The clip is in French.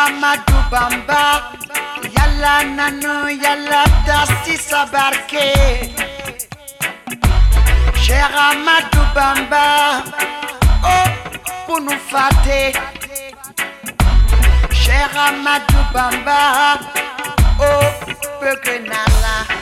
Amadou Bamba, yalla nano, yalla dasti sabarke. Cher Amadou Bamba, oh, pour nous fâter. Cher Amadou Bamba, oh, peu que nala.